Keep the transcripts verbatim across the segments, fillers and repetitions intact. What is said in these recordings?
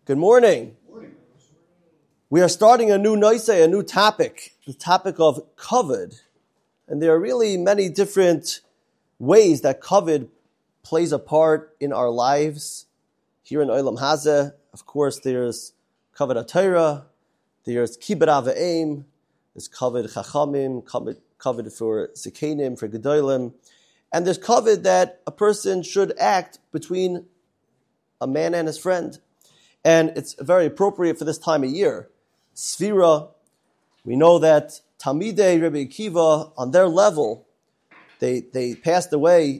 Good morning. We are starting a new noise, a new topic, the topic of kavod. And there are really many different ways that kavod plays a part in our lives. Here in Olam Hazeh, of course, there's kavod HaTorah, there's kibbud av v'em, there's kavod chachamim, kavod, kavod for zikenim, for gedolim, and there's kavod that a person should act between a man and his friend. And it's very appropriate for this time of year. Sfira, we know that Talmidei Rabbi Akiva, on their level, they they passed away.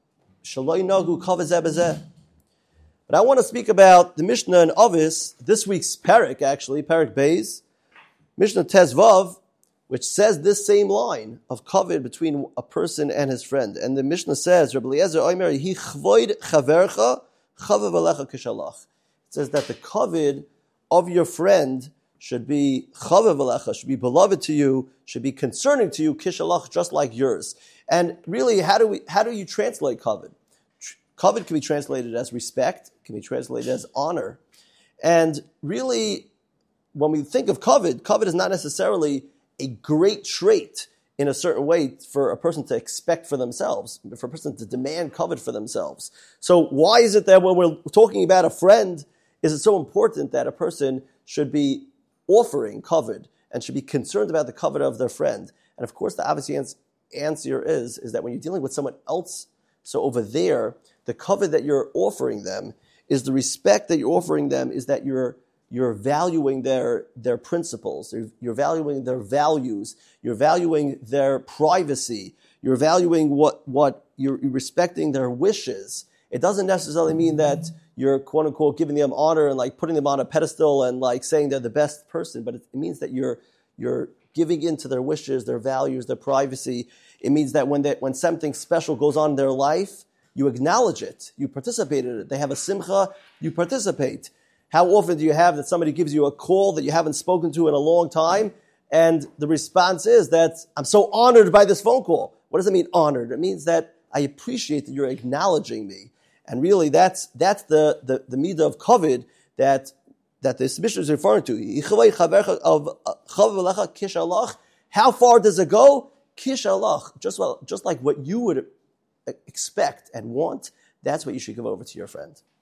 Shaloi nagu kavod zeh b'zeh. But I want to speak about the Mishnah in Avis, this week's parak, actually, parak Beis, Mishnah Tezvav, which says this same line of kavod between a person and his friend. And the Mishnah says, Rabbi Eliezer Omer, Hi chvoid chavercha, chavav alecha kishalach. It says that the kavod of your friend should be chavav alecha, should be beloved to you, should be concerning to you, kishalach, just like yours. And really, how do we? How do you translate kavod? Kavod can be translated as respect, can be translated as honor. And really, when we think of kavod, kavod is not necessarily a great trait in a certain way for a person to expect for themselves, for a person to demand kavod for themselves. So why is it that when we're talking about a friend, is it so important that a person should be offering kavod and should be concerned about the kavod of their friend? And of course, the obvious answer is, is that when you're dealing with someone else, so over there, the kavod that you're offering them is the respect that you're offering them is that you're you're valuing their their principles, you're, you're valuing their values, you're valuing their privacy, you're valuing what what you're, you're respecting their wishes. It doesn't necessarily mean that you're quote unquote giving them honor and like putting them on a pedestal and like saying they're the best person, but it, it means that you're you're giving in to their wishes, their values, their privacy. It means that when they, when something special goes on in their life, you acknowledge it, you participate in it. They have a simcha, you participate. How often do you have that somebody gives you a call that you haven't spoken to in a long time, and the response is that I'm so honored by this phone call? What does it mean, honored? It means that I appreciate that you're acknowledging me. And really, that's that's the the, the midah of kavod that that this Mishnah is referring to. How far does it go? Kishalach, just well, just like what you would expect and want. That's what you should give over to your friend.